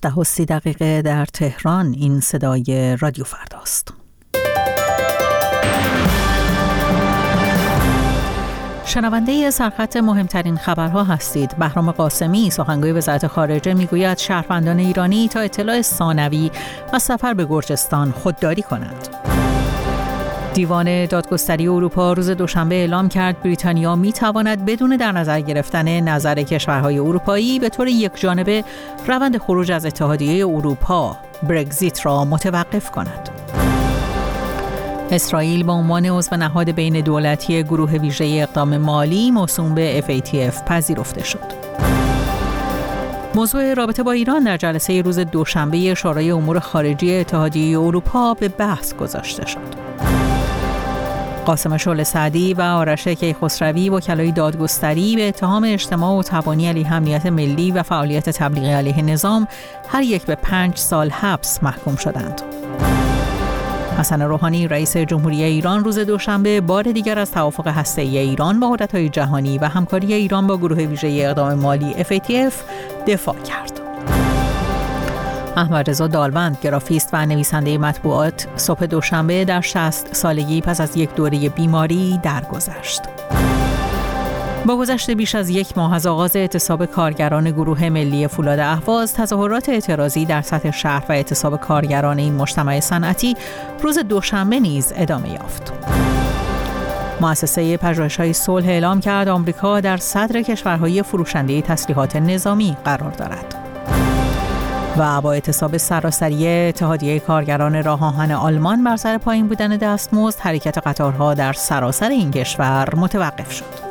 7:30 در تهران. این صدای رادیو فرداست. شنونده سرخط مهمترین خبرها هستید. بهرام قاسمی سخنگوی وزارت خارجه میگوید شهروندان ایرانی تا اطلاع ثانوی و سفر به گرجستان خودداری کنند. دیوان دادگستری اروپا روز دوشنبه اعلام کرد بریتانیا میتواند بدون در نظر گرفتن نظر کشورهای اروپایی به طور یکجانبه روند خروج از اتحادیه اروپا برگزیت را متوقف کند. اسرائیل به عنوان عضو نهاد بین دولتی گروه ویژه اقدام مالی موسوم به FATF پذیرفته شد. موضوع رابطه با ایران در جلسه روز دوشنبه شورای امور خارجه اتحادیه اروپا به بحث گذاشته شد. قاسم شعله سعدی و آرش کیخسروی وکلای دادگستری به اتهام اجتماع و تبانی علیه امنیت ملی و فعالیت تبلیغی علیه نظام هر یک به 5 سال حبس محکوم شدند. حسن روحانی رئیس جمهوری ایران روز دوشنبه بار دیگر از توافق هسته‌ای ایران با قدرت‌های جهانی و همکاری ایران با گروه ویژه اقدام مالی FATF دفاع کرد. احمد رضا دالبند گرافیست و نویسنده مطبوعات صبح دوشنبه در 60 سالگی پس از یک دوره بیماری درگذشت. با گذشت بیش از یک ماه از آغاز اعتصاب کارگران گروه ملی فولاد اهواز، تظاهرات اعتراضی در سطح شهر و اعتصاب کارگران این مجتمع صنعتی روز دوشنبه نیز ادامه یافت. مؤسسه پژوهش‌های صلح اعلام کرد آمریکا در صدر کشورهای فروشنده تسلیحات نظامی قرار دارد. و با اعتصاب سراسری اتحادیه کارگران راه آهن آلمان بر سر پایین بودن دستمزد، حرکت قطارها در سراسر این کشور متوقف شد.